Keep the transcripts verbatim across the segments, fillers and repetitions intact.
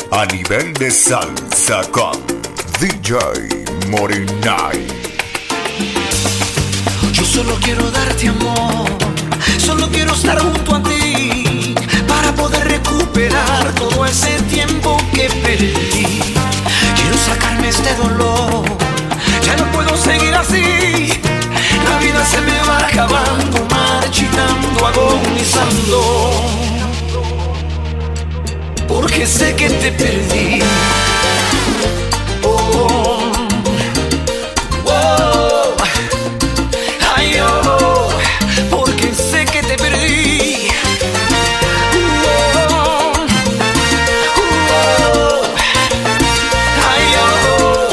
A nivel de salsa con D J Morinay. Yo solo quiero darte amor, solo quiero estar junto a ti para poder recuperar todo ese tiempo que perdí. Quiero sacarme este dolor, ya no puedo seguir así. La vida se me va acabando, marchitando, agonizando, porque sé que te perdí. Oh, oh, ay, oh, porque sé que te perdí. Oh, oh, ay, oh,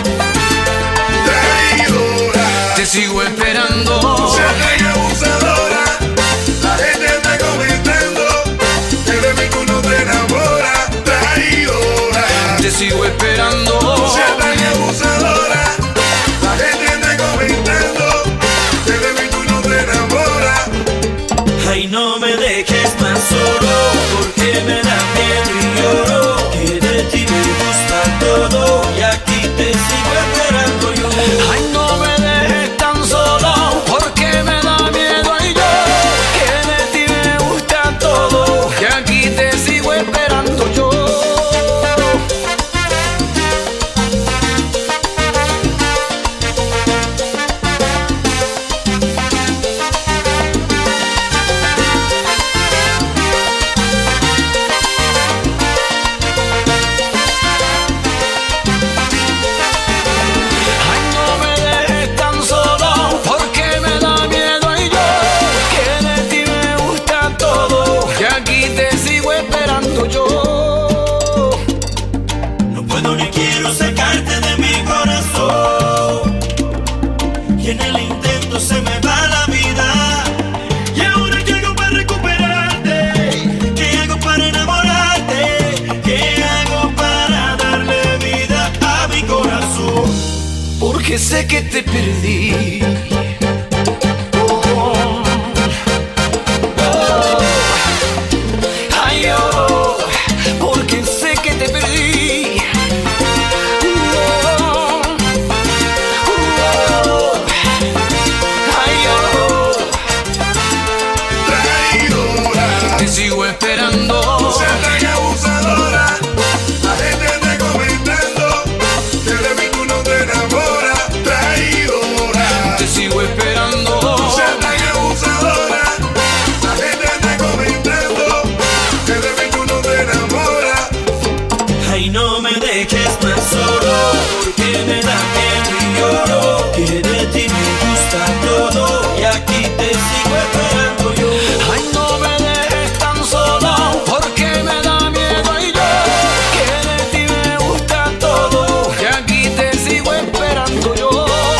traidora, te sigo esperando. Seré abusadora, la gente está comentando que de mí tú no te enamoras. Traidora, Te sigo esperando. seré abusadora, la gente está comentando que de mí tú no te enamoras. Ay, no me dejes más solo, porque me da miedo y lloro, que de ti me gusta todo, y aquí te sigo esperando yo. Ay, no me dejes tan solo, porque me da miedo y yo, que de ti me gusta todo, y aquí te sigo esperando yo. Ay, no me dejes tan solo, porque me da miedo y yo, que de ti me gusta todo, y aquí te sigo esperando yo. No puedo ni quiero sacarte de mi corazón, y en el intento se me va la vida. Y ahora qué hago para recuperarte, qué hago para enamorarte, qué hago para darle vida a mi corazón. Porque sé que te perdí. Oh, oh, ay, oh, porque sé que te perdí. Oh, oh, ay, oh, Traidora, te sigo esperando. seré abusadora, la gente está comentando que de mí tú no te enamoras. Traidora, Te sigo esperando. seré abusadora, la gente está comentando que de mí tú no te enamoras. Ay, no me dejes más solo, porque me da miedo y lloro, que de ti me gusta todo, y aquí te sigo esperando yo. Ay, no me dejes tan solo, porque me da miedo y yo, que de ti me gusta todo, y aquí te sigo esperando yo.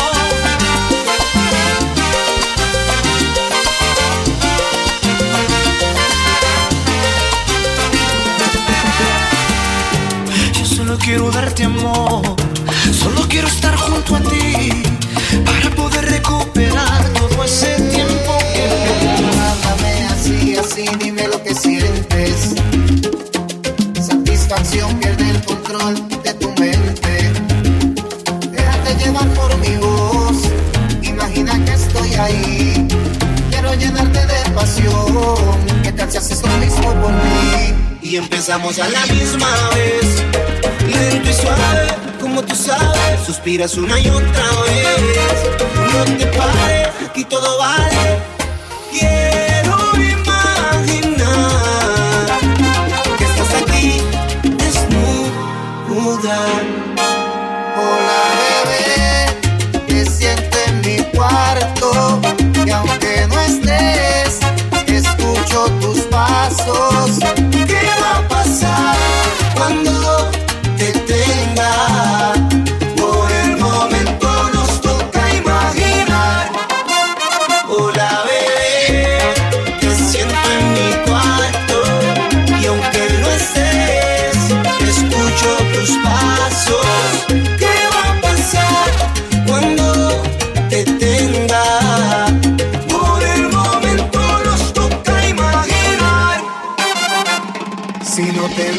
Yo solo quiero darte amor, solo quiero estar junto a ti para poder recuperar todo ese tiempo que perdí. Háblame así, así, dime lo que sientes. Satisfacción pierde el control de tu mente. Déjate llevar por mi voz, imagina que estoy ahí. Quiero llenarte de pasión, ¿qué tal si haces lo mismo por mí? Y empezamos a la misma vez, lento y suave, como tú sabes. Suspiras una y otra vez, no te pares, aquí todo vale. Quiero imaginar que estás aquí, desnuda. Hola bebé, te siento en mi cuarto, y aunque no estés, escucho tus pasos. ¿Qué va a pasar cuando te tenga? Por el momento nos toca imaginar. Hola bebé.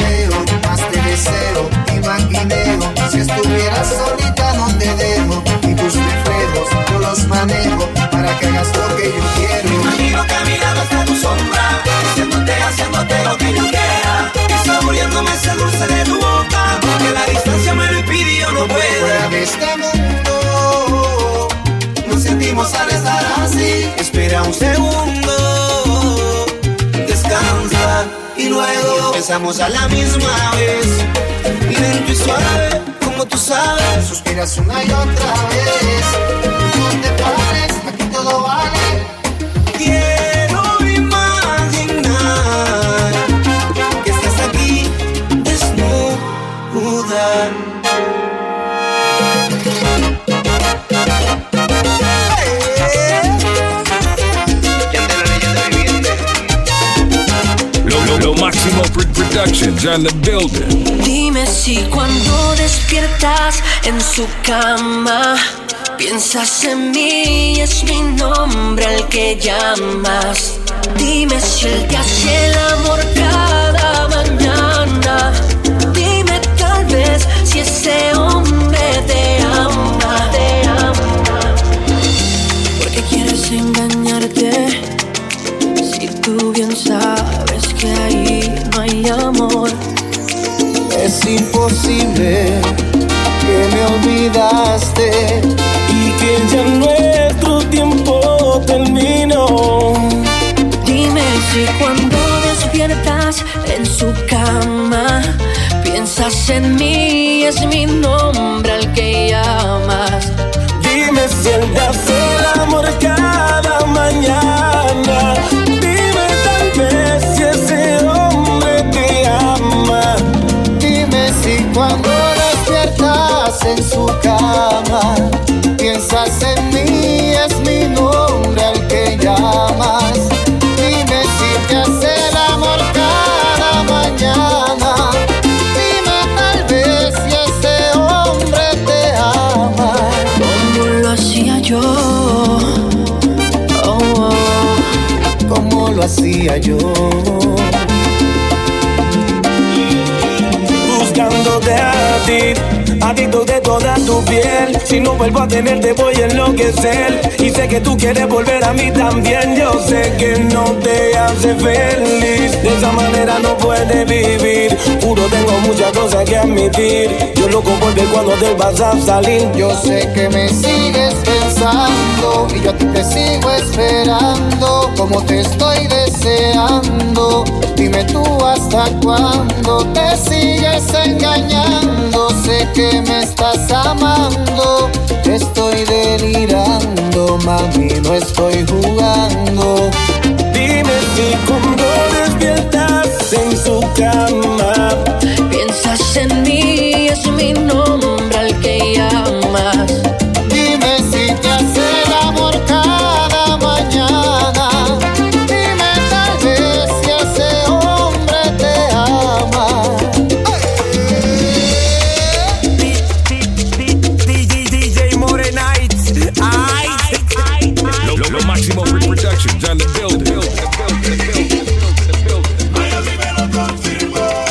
veo, más te deseo y maquineo. Si estuvieras solita no te dejo, y tus reflejos yo los manejo para que hagas lo que yo quiero. Me imagino caminando hasta tu sombra, diciéndote, haciéndote lo que yo quiera, y saboreándome ese dulce de tu boca, porque la distancia me lo impide y yo no puedo. Fuera de este mundo nos sentimos al estar así. Espera un segundo, descansa y luego empezamos a la misma vez, lento y suave, como tú sabes. Suspiras una y otra vez, no te pares, aquí todo vale. Quiero imaginar que estás aquí desnuda. Lo Máximo Productions on the building. Dime si cuando despiertas en su cama piensas en mí, es mi nombre al que llamas. Dime si él te hace el amor cada mañana. Dime tal vez si ese hombre te ama, te ama. ¿Por qué quieres engañarte si tú bien sabes que ahí no hay amor? Es imposible que me olvidaste Y que ya nuestro tiempo terminó. Dime si cuando despiertas en su cama piensas en mí, es mi nombre al que llamas. Dime si él te hace el amor cada mañana. Dime tal vez si ese hombre te ama. Dime si cuando despiertas en su cama piensas en mí, es mi nombre al que llamas. Dime si te hace el amor cada mañana. Dime tal vez si ese hombre te ama. Como lo hacía yo, oh, oh. Como lo hacía yo. Buscándote a ti, adicto de toda tu piel. Si no vuelvo a tenerte voy a enloquecer. Y sé que tú quieres volver a mí también. Yo sé que no te hace feliz, de esa manera no puedes vivir. Juro tengo muchas cosas que admitir. Yo loco por ver cuando te vas a salir. Yo sé que me sigues pensando y yo a ti te sigo esperando, como te estoy deseando. Dime tú hasta cuándo te sigues engañando. Sé que me estás amando, estoy delirando, mami, no estoy jugando. Dime si cuando despiertas en su cama Piensas en mí, es mi nombre al que llamas. Dime si te hace el amor cada mañana. Dime tal vez si ese hombre te ama. D J More Nights. Lo, lo, lo Máximo Productions on the building. Ay, así me lo confirmó.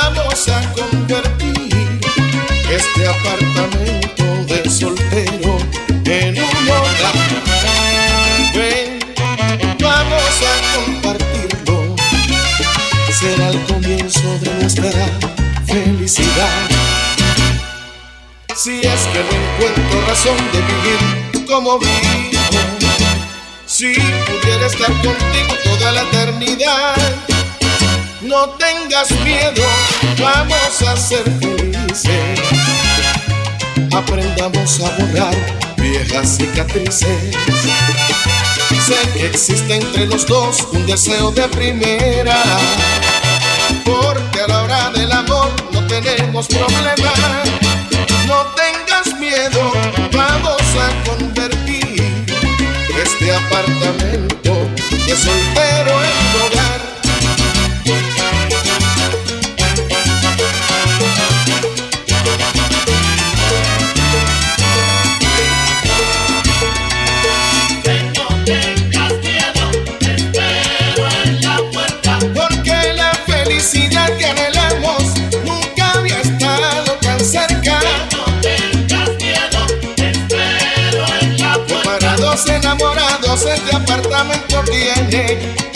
vamos a convertir este apartamento de soltero en un hogar. Ven, vamos a compartirlo, será el comienzo de nuestra felicidad. Si es que no encuentro razón de vivir como vivo, si pudiera estar contigo toda la eternidad, no tengas miedo, vamos a ser felices. Aprendamos a borrar viejas cicatrices. Sé que existe entre los dos un deseo de primera, porque a la hora del amor no tenemos problema. No tengas miedo, vamos a convertir este apartamento de soltero en hogar. No tengas miedo, te espero en la puerta. Porque la felicidad que anhelamos nunca había estado tan cerca. No tengas miedo, te espero en la puerta. Para dos enamorados este apartamento tiene